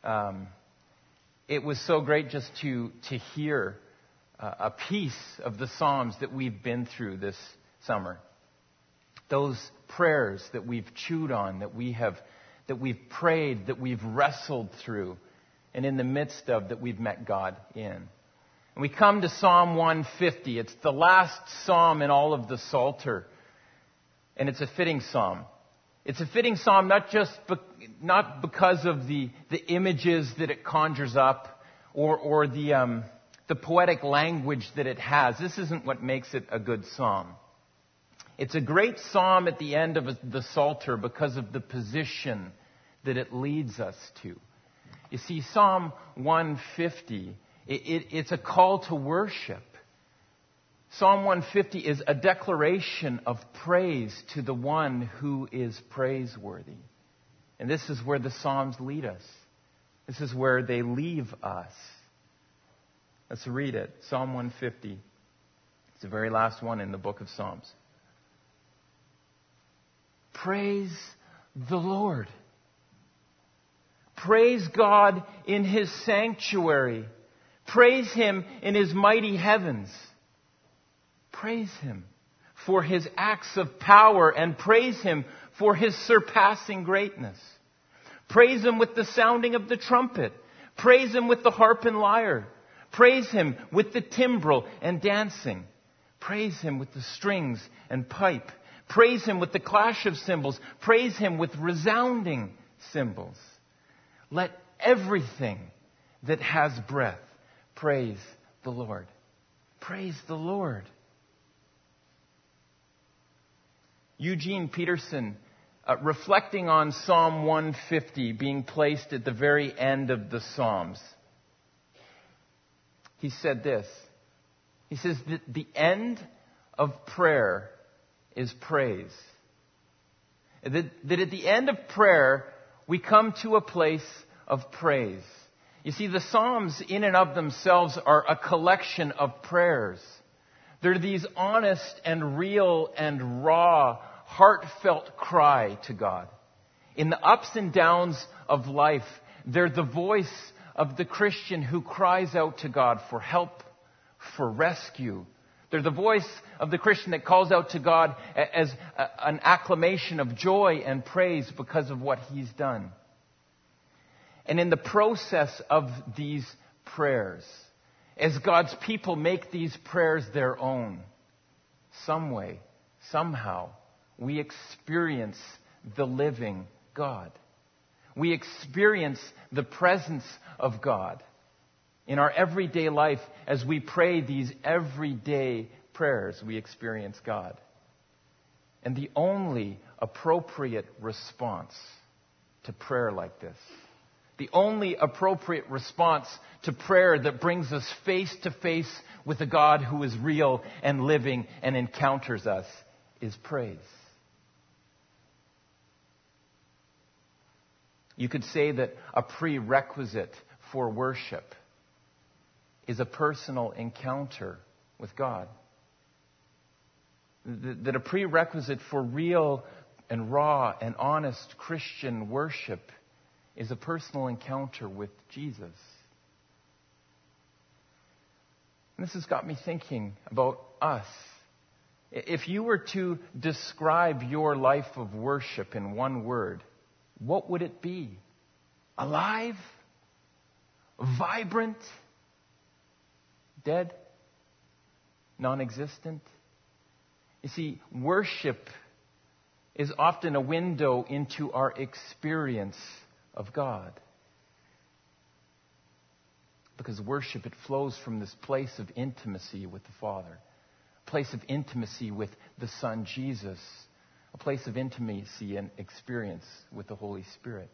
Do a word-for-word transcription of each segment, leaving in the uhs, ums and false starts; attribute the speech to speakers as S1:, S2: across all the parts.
S1: um, it was so great just to to hear uh, a piece of the Psalms that we've been through this summer. Those prayers that we've chewed on, that we have, that we've prayed, that we've wrestled through, and in the midst of that we've met God in. And we come to Psalm one fifty. It's the last psalm in all of the Psalter, and it's a fitting psalm. It's a fitting psalm not just be- not because of the the images that it conjures up, or or the um, the poetic language that it has. This isn't what makes it a good psalm. It's a great psalm at the end of the Psalter because of the position that it leads us to. You see, Psalm one fifty, it, it, it's a call to worship. Psalm one fifty is a declaration of praise to the one who is praiseworthy. And this is where the Psalms lead us. This is where they leave us. Let's read it. Psalm one fifty. It's the very last one in the book of Psalms. Praise the Lord. Praise God in His sanctuary. Praise Him in His mighty heavens. Praise Him for His acts of power, and praise Him for His surpassing greatness. Praise Him with the sounding of the trumpet. Praise Him with the harp and lyre. Praise Him with the timbrel and dancing. Praise Him with the strings and pipe. Praise Him with the clash of cymbals. Praise Him with resounding cymbals. Let everything that has breath praise the Lord. Praise the Lord. Eugene Peterson, uh, reflecting on Psalm one fifty being placed at the very end of the Psalms, he said this. He says that the end of prayer is praise. That, that at the end of prayer, we come to a place of praise. You see, the Psalms in and of themselves are a collection of prayers. They're these honest and real and raw, heartfelt cry to God. In the ups and downs of life, they're the voice of the Christian who cries out to God for help, for rescue. They're the voice of the Christian that calls out to God as an acclamation of joy and praise because of what He's done. And in the process of these prayers, as God's people make these prayers their own, some way, somehow, we experience the living God. We experience the presence of God in our everyday life. As we pray these everyday prayers, we experience God. And the only appropriate response to prayer like this, the only appropriate response to prayer that brings us face to face with a God who is real and living and encounters us, is praise. You could say that a prerequisite for worship is a personal encounter with God. That a prerequisite for real and raw and honest Christian worship is a personal encounter with Jesus. And this has got me thinking about us. If you were to describe your life of worship in one word, what would it be? Alive? Vibrant? Dead? Non-existent? You see, worship is often a window into our experience of God. Because worship, it flows from this place of intimacy with the Father, a place of intimacy with the Son Jesus, a place of intimacy and experience with the Holy Spirit.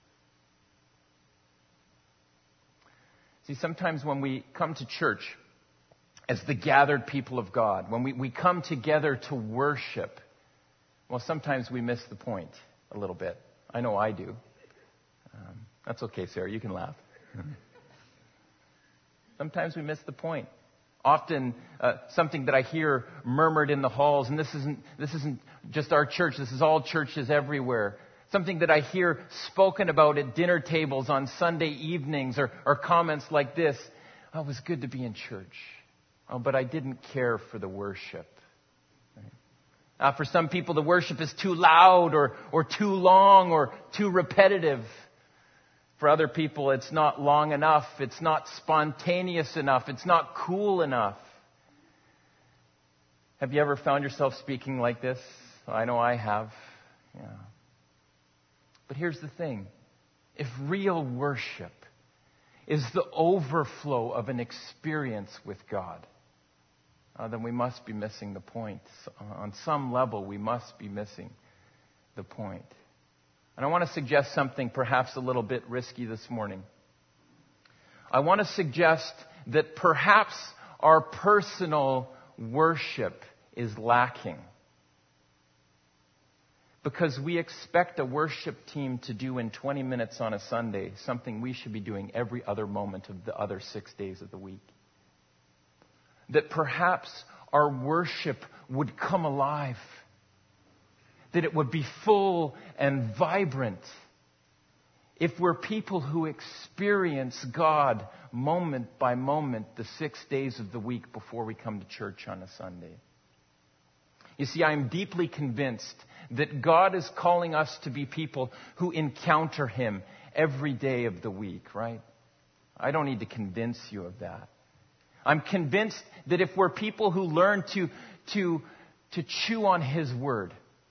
S1: See, sometimes when we come to church as the gathered people of God, when we, we come together to worship, well, sometimes we miss the point a little bit. I know I do. Um, that's okay, Sarah. You can laugh. Sometimes we miss the point. Often, uh, something that I hear murmured in the halls, and this isn't this isn't just our church. This is all churches everywhere. Something that I hear spoken about at dinner tables on Sunday evenings, or, or comments like this. Oh, it was good to be in church. Oh, but I didn't care for the worship. Right? Uh, for some people, the worship is too loud or, or too long or too repetitive. For other people, it's not long enough. It's not spontaneous enough. It's not cool enough. Have you ever found yourself speaking like this? I know I have. Yeah. But here's the thing. If real worship is the overflow of an experience with God, uh, then we must be missing the point. On some level, we must be missing the point. And I want to suggest something perhaps a little bit risky this morning. I want to suggest that perhaps our personal worship is lacking. Because we expect a worship team to do in twenty minutes on a Sunday something we should be doing every other moment of the other six days of the week. That perhaps our worship would come alive. That it would be full and vibrant if we're people who experience God moment by moment the six days of the week before we come to church on a Sunday. You see, I'm deeply convinced that God is calling us to be people who encounter Him every day of the week, right? I don't need to convince you of that. I'm convinced that if we're people who learn to, to, to chew on His Word,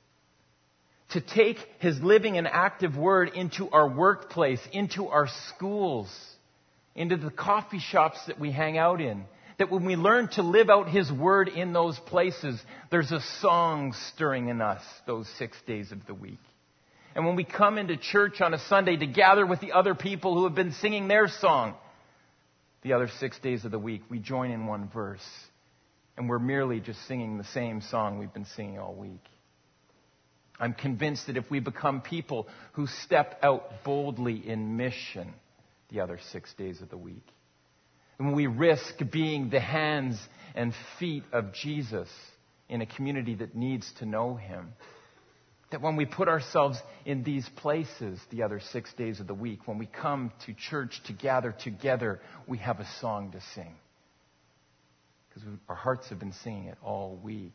S1: to take His living and active Word into our workplace, into our schools, into the coffee shops that we hang out in, that when we learn to live out His Word in those places, there's a song stirring in us those six days of the week. And when we come into church on a Sunday to gather with the other people who have been singing their song the other six days of the week, we join in one verse. And we're merely just singing the same song we've been singing all week. I'm convinced that if we become people who step out boldly in mission the other six days of the week, and we risk being the hands and feet of Jesus in a community that needs to know Him, that when we put ourselves in these places the other six days of the week, when we come to church to gather together, we have a song to sing. Because our hearts have been singing it all week.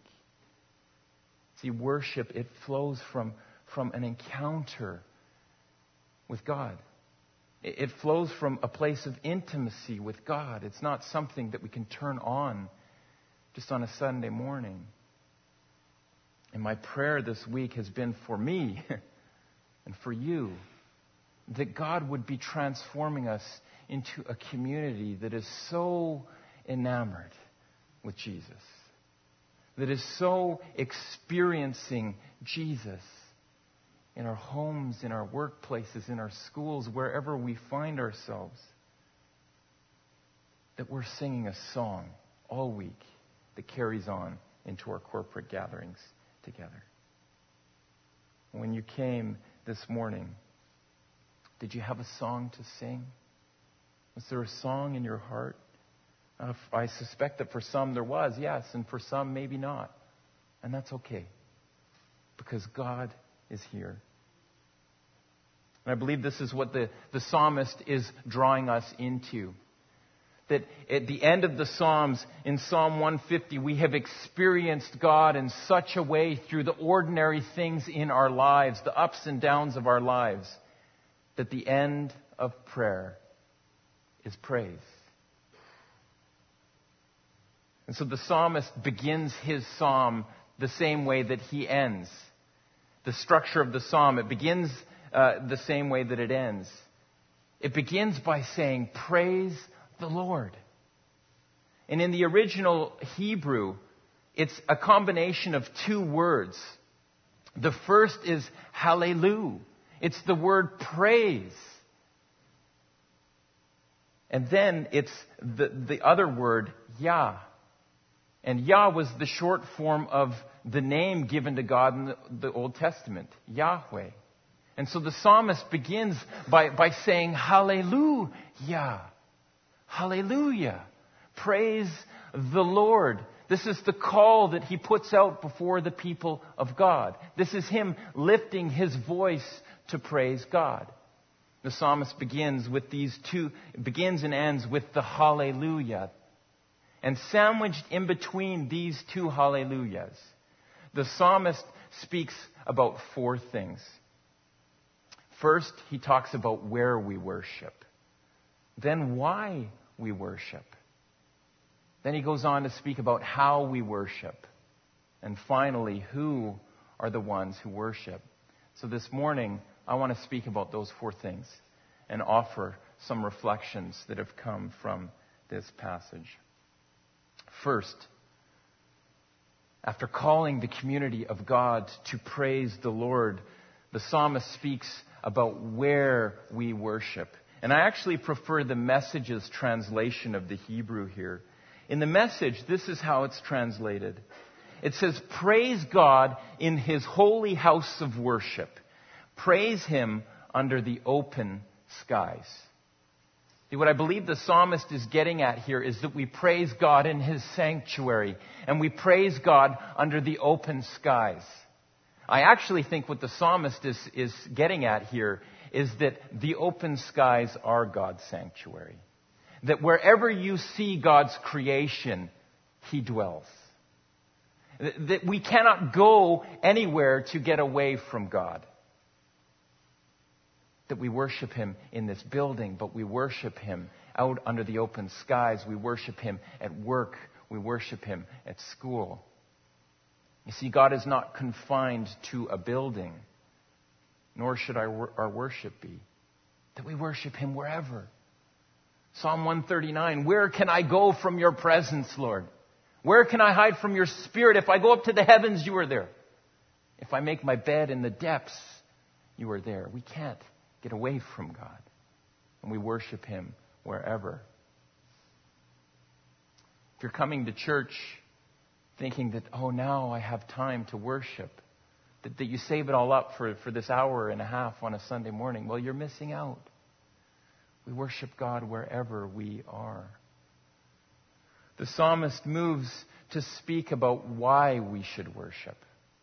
S1: See, worship, it flows from, from an encounter with God. It flows from a place of intimacy with God. It's not something that we can turn on just on a Sunday morning. And my prayer this week has been for me and for you, that God would be transforming us into a community that is so enamored with Jesus, that is so experiencing Jesus in our homes, in our workplaces, in our schools, wherever we find ourselves, that we're singing a song all week that carries on into our corporate gatherings together. When you came this morning, did you have a song to sing? Was there a song in your heart? Uh, I suspect that for some there was, yes, and for some maybe not. And that's okay, because God is here. And I believe this is what the, the psalmist is drawing us into. That at the end of the Psalms, in Psalm one fifty, we have experienced God in such a way through the ordinary things in our lives, the ups and downs of our lives, that the end of prayer is praise. And so the psalmist begins his psalm the same way that he ends. The structure of the psalm, it begins uh, the same way that it ends. It begins by saying, praise the Lord. And in the original Hebrew, it's a combination of two words. The first is hallelujah. It's the word praise. And then it's the, the other word, Yah. And Yah was the short form of the name given to God in the, the Old Testament, Yahweh. And so the psalmist begins by, by saying, hallelujah, hallelujah, praise the Lord. This is the call that he puts out before the people of God. This is him lifting his voice to praise God. The psalmist begins with these two, begins and ends with the hallelujah. And sandwiched in between these two hallelujahs, the psalmist speaks about four things. First, he talks about where we worship. Then why we worship. Then he goes on to speak about how we worship. And finally, who are the ones who worship. So this morning, I want to speak about those four things and offer some reflections that have come from this passage. First, after calling the community of God to praise the Lord, the psalmist speaks about where we worship. And I actually prefer the Message's translation of the Hebrew here. In the Message, this is how it's translated. It says, praise God in His holy house of worship. Praise Him under the open skies. See, what I believe the psalmist is getting at here is that we praise God in His sanctuary and we praise God under the open skies. I actually think what the psalmist is, is getting at here is that the open skies are God's sanctuary. That wherever you see God's creation, He dwells. That we cannot go anywhere to get away from God. That we worship Him in this building, but we worship Him out under the open skies. We worship Him at work. We worship Him at school. You see, God is not confined to a building, nor should our, our worship be. That we worship Him wherever. Psalm one thirty-nine, where can I go from your presence, Lord? Where can I hide from your spirit? If I go up to the heavens, you are there. If I make my bed in the depths, you are there. We can't get away from God. And we worship Him wherever. If you're coming to church thinking that, oh, now I have time to worship, that, that you save it all up for, for this hour and a half on a Sunday morning, well, you're missing out. We worship God wherever we are. The psalmist moves to speak about why we should worship.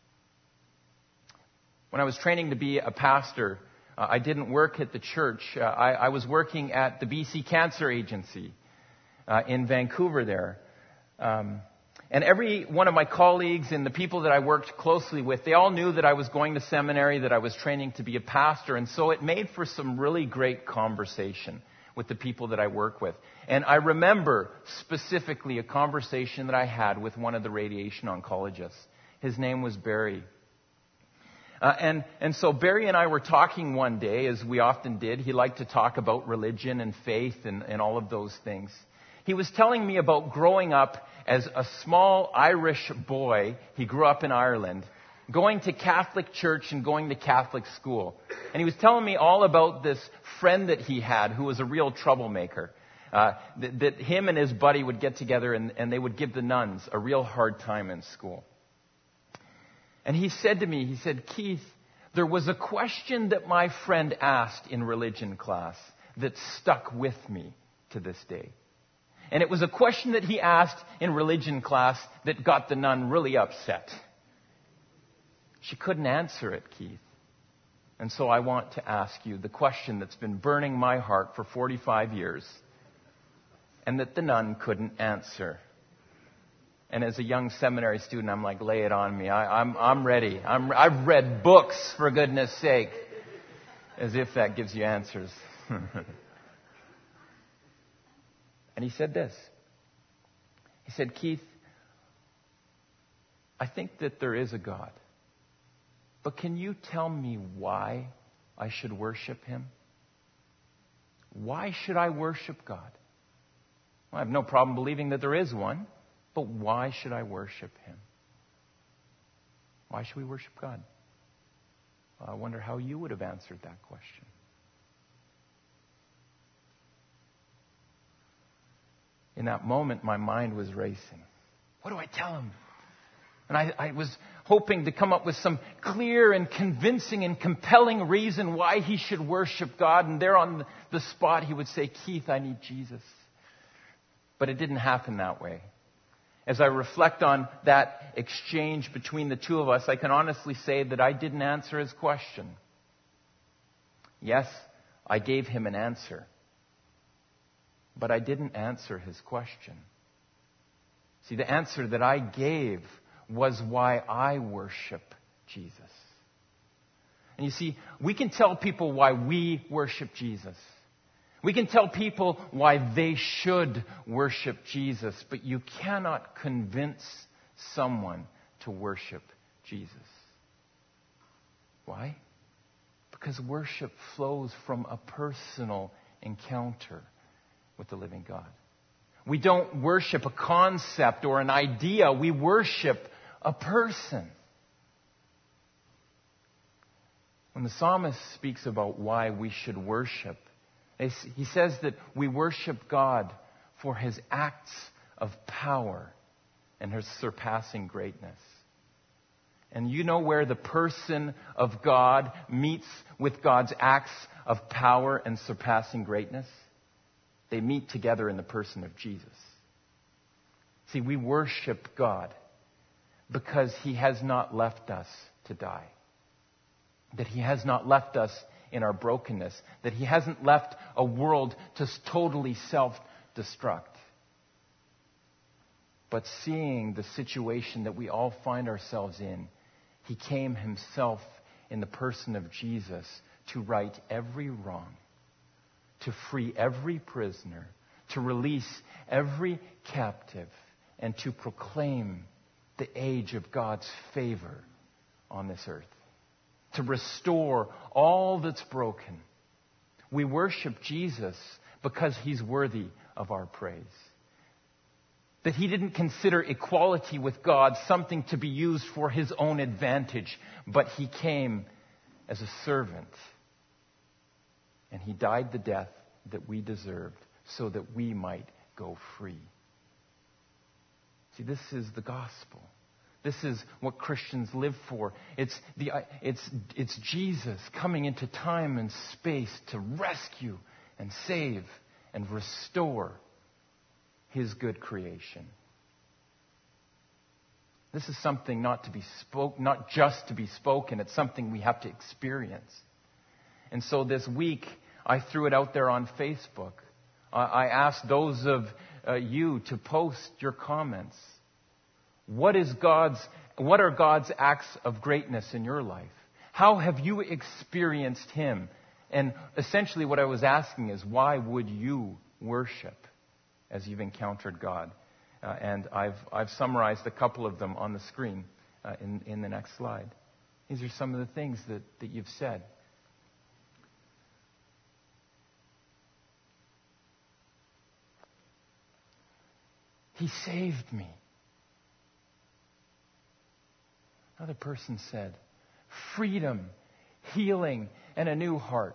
S1: When I was training to be a pastor, uh, I didn't work at the church. Uh, I, I was working at the B C Cancer Agency uh, in Vancouver there. Um, and every one of my colleagues and the people that I worked closely with, they all knew that I was going to seminary, that I was training to be a pastor. And so it made for some really great conversation with the people that I work with. And I remember specifically a conversation that I had with one of the radiation oncologists. His name was Barry. Uh, and, and so Barry and I were talking one day, as we often did. He liked to talk about religion and faith and, and all of those things. He was telling me about growing up as a small Irish boy. He grew up in Ireland, going to Catholic church and going to Catholic school. And he was telling me all about this friend that he had who was a real troublemaker. Uh, that, that him and his buddy would get together and, and they would give the nuns a real hard time in school. And he said to me, he said, Keith, there was a question that my friend asked in religion class that stuck with me to this day. And it was a question that he asked in religion class that got the nun really upset. She couldn't answer it, Keith. And so I want to ask you the question that's been burning my heart for forty-five years and that the nun couldn't answer. And as a young seminary student, I'm like, lay it on me. I, I'm, I'm ready. I'm, I've read books, for goodness sake. As if that gives you answers. And he said this. He said, Keith, I think that there is a God. But can you tell me why I should worship Him? Why should I worship God? Well, I have no problem believing that there is one. But why should I worship Him? Why should we worship God? Well, I wonder how you would have answered that question. In that moment, my mind was racing. What do I tell him? And I, I was hoping to come up with some clear and convincing and compelling reason why he should worship God. And there on the spot, he would say, Keith, I need Jesus. But it didn't happen that way. As I reflect on that exchange between the two of us, I can honestly say that I didn't answer his question. Yes, I gave him an answer, but I didn't answer his question. See, the answer that I gave was why I worship Jesus. And you see, we can tell people why we worship Jesus. We can tell people why they should worship Jesus, but you cannot convince someone to worship Jesus. Why? Because worship flows from a personal encounter with the living God. We don't worship a concept or an idea. We worship a person. When the psalmist speaks about why we should worship, he says that we worship God for his acts of power and his surpassing greatness. And you know where the person of God meets with God's acts of power and surpassing greatness? They meet together in the person of Jesus. See, we worship God because he has not left us to die. That he has not left us in our brokenness. That he hasn't left a world to totally self-destruct. But seeing the situation that we all find ourselves in, he came himself in the person of Jesus to right every wrong, to free every prisoner, to release every captive, and to proclaim the age of God's favor on this earth. To restore all that's broken. We worship Jesus because he's worthy of our praise. That he didn't consider equality with God something to be used for his own advantage, but he came as a servant. And he died the death that we deserved so that we might go free. See, this is the gospel. This is what Christians live for. It's, the, it's, it's Jesus coming into time and space to rescue and save and restore his good creation. This is something not to be spoke, not just to be spoken. It's something we have to experience. And so this week, I threw it out there on Facebook. I, I asked those of uh, you to post your comments. What is God's, what are God's acts of greatness in your life? How have you experienced him? And essentially what I was asking is, why would you worship as you've encountered God? Uh, and I've, I've summarized a couple of them on the screen uh, in, in the next slide. These are some of the things that, that you've said. He saved me. Another person said, freedom, healing, and a new heart.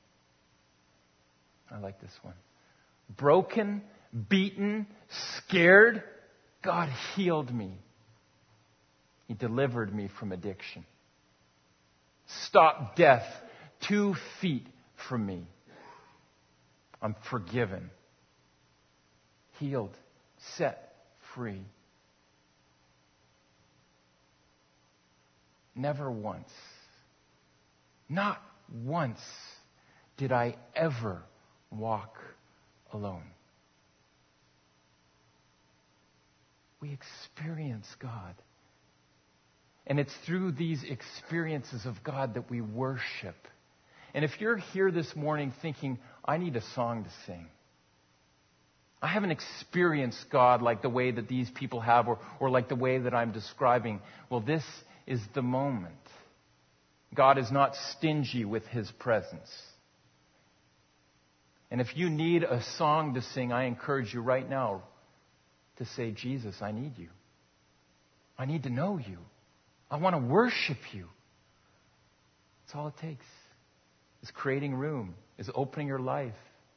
S1: I like this one. Broken, beaten, scared, God healed me. He delivered me from addiction. Stopped death two feet from me. I'm forgiven. Healed, set free. Never once, not once did I ever walk alone. We experience God. And it's through these experiences of God that we worship. And if you're here this morning thinking, I need a song to sing. I haven't experienced God like the way that these people have, or, or like the way that I'm describing. Well, this is the moment. God is not stingy with his presence. And if you need a song to sing, I encourage you right now to say, Jesus, I need you. I need to know you. I want to worship you. That's all it takes. Is creating room, is opening your life.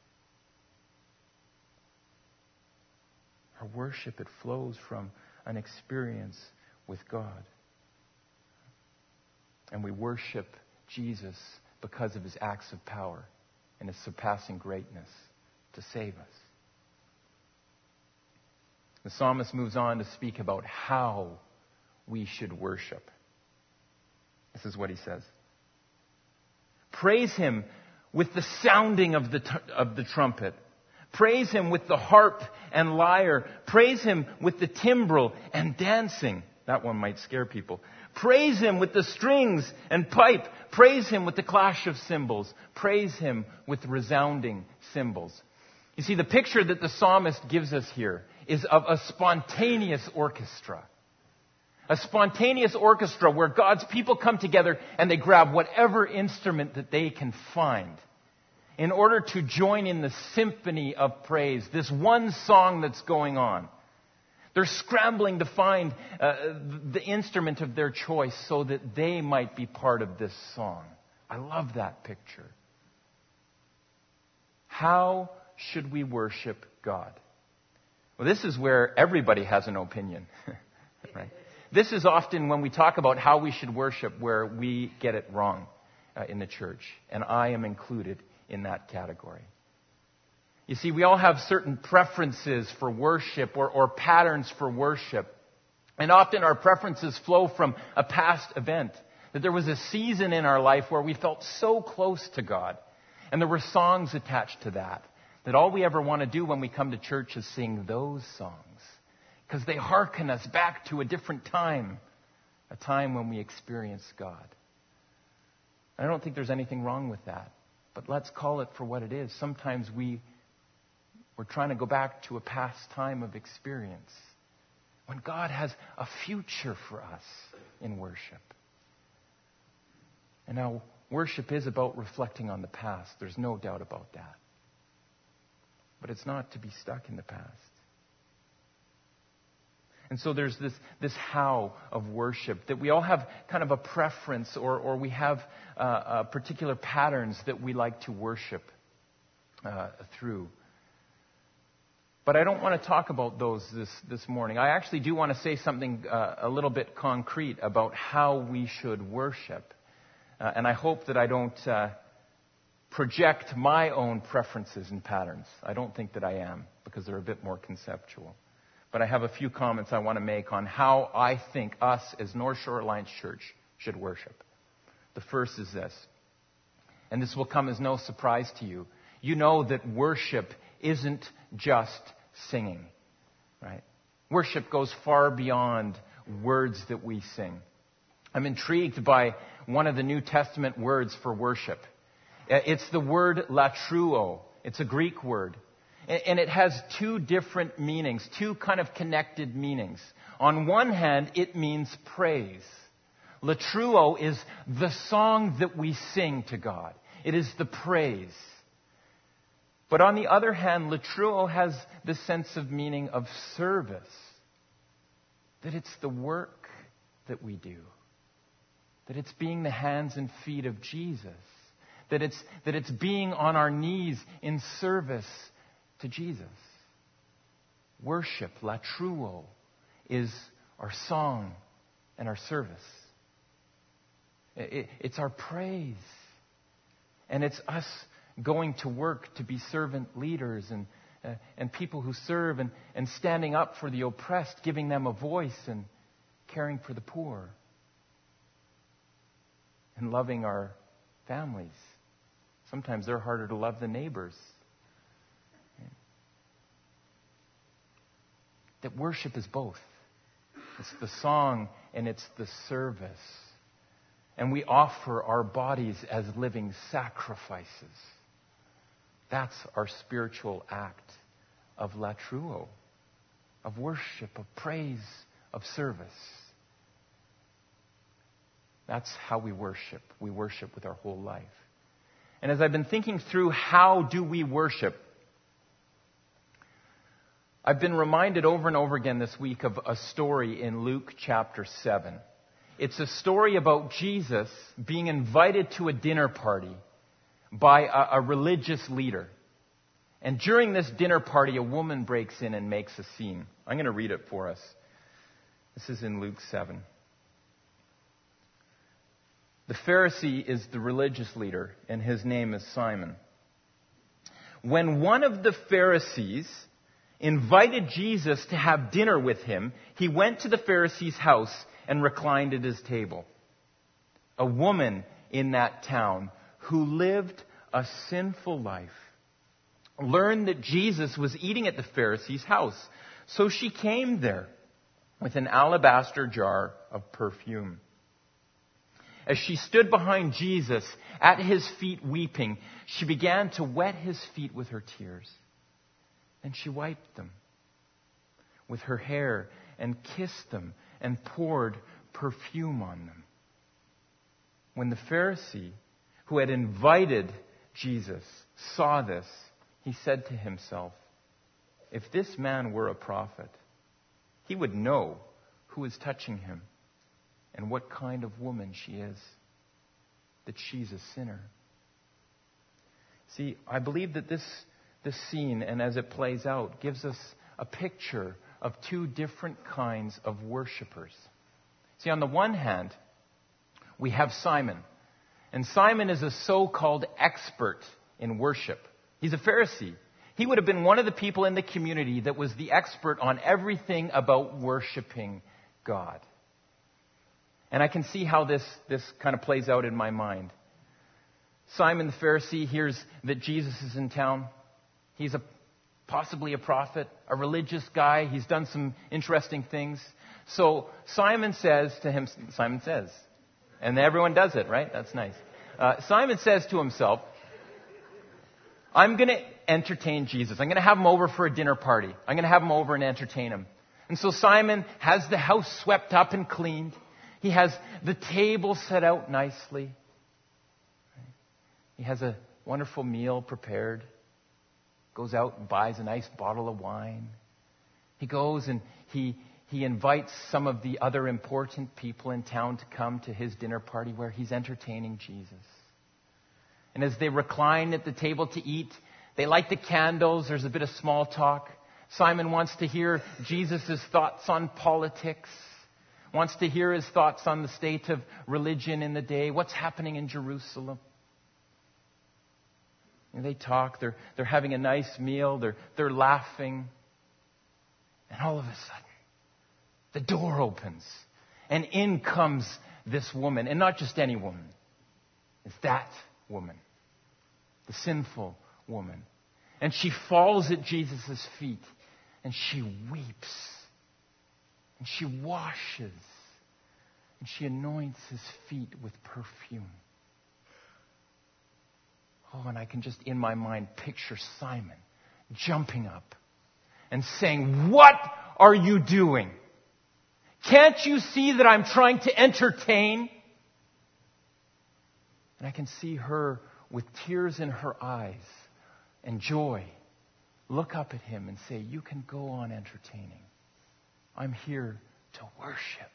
S1: Our worship, it flows from an experience with God. And we worship Jesus because of his acts of power and his surpassing greatness to save us. The psalmist moves on to speak about how we should worship. This is what he says. Praise him with the sounding of the, t- of the trumpet. Praise Him with the harp and lyre. Praise Him with the timbrel and dancing. That one might scare people. Praise Him with the strings and pipe. Praise Him with the clash of cymbals. Praise Him with resounding cymbals. You see, the picture that the psalmist gives us here is of a spontaneous orchestra. A spontaneous orchestra where God's people come together and they grab whatever instrument that they can find in order to join in the symphony of praise, this one song that's going on. They're scrambling to find uh, the instrument of their choice so that they might be part of this song. I love that picture. How should we worship God? Well, this is where everybody has an opinion, right? This is often when we talk about how we should worship where we get it wrong uh, in the church. And I am included in that category. You see, we all have certain preferences for worship or, or patterns for worship. And often our preferences flow from a past event. That there was a season in our life where we felt so close to God. And there were songs attached to that. That all we ever want to do when we come to church is sing those songs. Because they hearken us back to a different time. A time when we experienced God. I don't think there's anything wrong with that. But let's call it for what it is. Sometimes we, we're trying to go back to a past time of experience. When God has a future for us in worship. And now, worship is about reflecting on the past. There's no doubt about that. But it's not to be stuck in the past. And so there's this, this how of worship that we all have kind of a preference or, or we have uh, uh, particular patterns that we like to worship uh, through. But I don't want to talk about those this, this morning. I actually do want to say something uh, a little bit concrete about how we should worship. Uh, and I hope that I don't uh, project my own preferences and patterns. I don't think that I am, because they're a bit more conceptual. But I have a few comments I want to make on how I think us as North Shore Alliance Church should worship. The first is this, and this will come as no surprise to you. You know that worship isn't just singing, right? Worship goes far beyond words that we sing. I'm intrigued by one of the New Testament words for worship. It's the word latruo. It's a Greek word. And it has two different meanings, two kind of connected meanings. On one hand, it means praise. Latruo is the song that we sing to God. It is the praise. But on the other hand, latruo has the sense of meaning of service. That it's the work that we do. That it's being the hands and feet of Jesus. That it's, that it's being on our knees in service to Jesus. Worship, latruo, is our song and our service. It, it's our praise. And it's us going to work to be servant leaders and, uh, and people who serve and, and standing up for the oppressed, giving them a voice and caring for the poor. And loving our families. Sometimes they're harder to love than neighbors. That worship is both. It's the song and it's the service. And we offer our bodies as living sacrifices. That's our spiritual act of latruo, of worship, of praise, of service. That's how we worship. We worship with our whole life. And as I've been thinking through how do we worship, I've been reminded over and over again this week of a story in Luke chapter seven. It's a story about Jesus being invited to a dinner party by a, a religious leader. And during this dinner party, a woman breaks in and makes a scene. I'm going to read it for us. This is in Luke seven. The Pharisee is the religious leader, and his name is Simon. When one of the Pharisees invited Jesus to have dinner with him, he went to the Pharisee's house and reclined at his table. A woman in that town who lived a sinful life, learned that Jesus was eating at the Pharisee's house. So she came there with an alabaster jar of perfume. As she stood behind Jesus at his feet weeping, she began to wet his feet with her tears. Then she wiped them with her hair and kissed them and poured perfume on them. When the Pharisee who had invited Jesus saw this, he said to himself, "If this man were a prophet, he would know who is touching him and what kind of woman she is, that she's a sinner." See, I believe that this, this scene, and as it plays out, gives us a picture of two different kinds of worshipers. See, on the one hand, we have Simon. And Simon is a so-called expert in worship. He's a Pharisee. He would have been one of the people in the community that was the expert on everything about worshiping God. And I can see how this, this kind of plays out in my mind. Simon the Pharisee hears that Jesus is in town. He's a possibly a prophet, a religious guy. He's done some interesting things. So Simon says to him, Simon says, and everyone does it, right? That's nice. Uh, Simon says to himself, I'm going to entertain Jesus. I'm going to have him over for a dinner party. I'm going to have him over and entertain him. And so Simon has the house swept up and cleaned. He has the table set out nicely. He has a wonderful meal prepared. Goes out and buys a nice bottle of wine. He goes and he he invites some of the other important people in town to come to his dinner party where he's entertaining Jesus. And as they recline at the table to eat, they light the candles. There's a bit of small talk. Simon wants to hear Jesus' thoughts on politics. Wants to hear his thoughts on the state of religion in the day. What's happening in Jerusalem? And they talk. They're, they're having a nice meal. They're, they're laughing. And all of a sudden, the door opens. And in comes this woman. And not just any woman. It's that woman. The sinful woman. And she falls at Jesus' feet. And she weeps. And she washes. And she anoints his feet with perfume. Oh, and I can just in my mind picture Simon jumping up and saying, "What are you doing? Can't you see that I'm trying to entertain?" And I can see her with tears in her eyes and joy look up at him and say, "You can go on entertaining. I'm here to worship."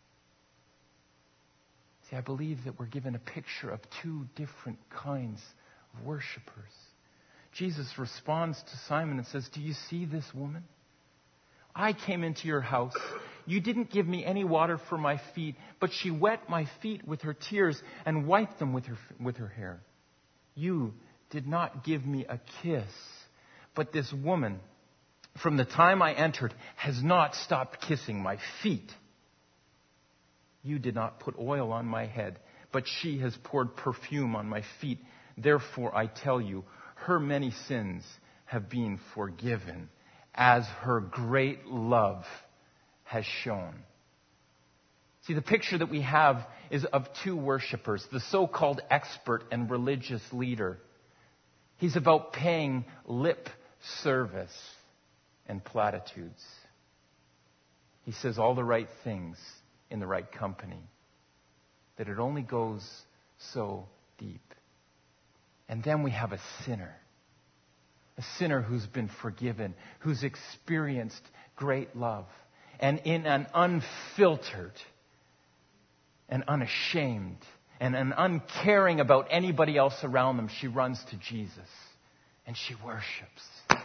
S1: See, I believe that we're given a picture of two different kinds of worshipers. Jesus responds to Simon and says, "Do you see this woman? I came into your house. You didn't give me any water for my feet, but she wet my feet with her tears and wiped them with her, with her hair. You did not give me a kiss, but this woman, from the time I entered, has not stopped kissing my feet. You did not put oil on my head, but she has poured perfume on my feet. Therefore, I tell you, her many sins have been forgiven, as her great love has shown." See, the picture that we have is of two worshipers, the so-called expert and religious leader. He's about paying lip service and platitudes. He says all the right things in the right company, that it only goes so deep. And then we have a sinner. A sinner who's been forgiven, who's experienced great love. And in an unfiltered and unashamed and an uncaring about anybody else around them, she runs to Jesus and she worships.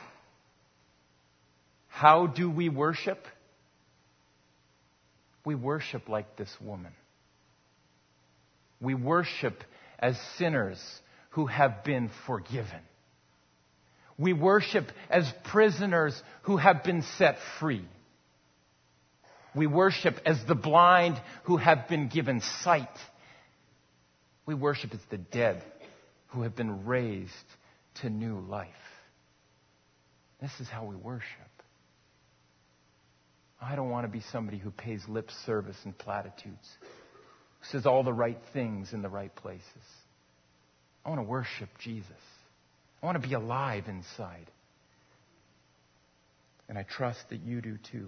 S1: How do we worship? We worship like this woman. We worship as sinners who have been forgiven. We worship as prisoners who have been set free. We worship as the blind who have been given sight. We worship as the dead who have been raised to new life. This is how we worship. I don't want to be somebody who pays lip service and platitudes, who says all the right things in the right places. I want to worship Jesus. I want to be alive inside. And I trust that you do too.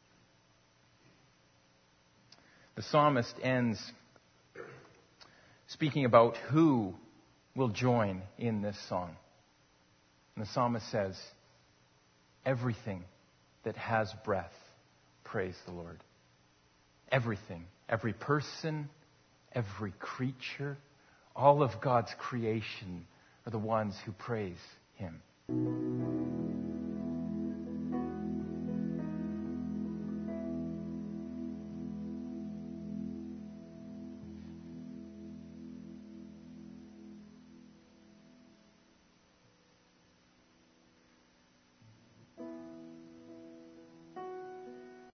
S1: The psalmist ends speaking about who will join in this song. And the psalmist says, everything that has breath, praise the Lord. Everything, every person, every creature, all of God's creation are the ones who praise Him.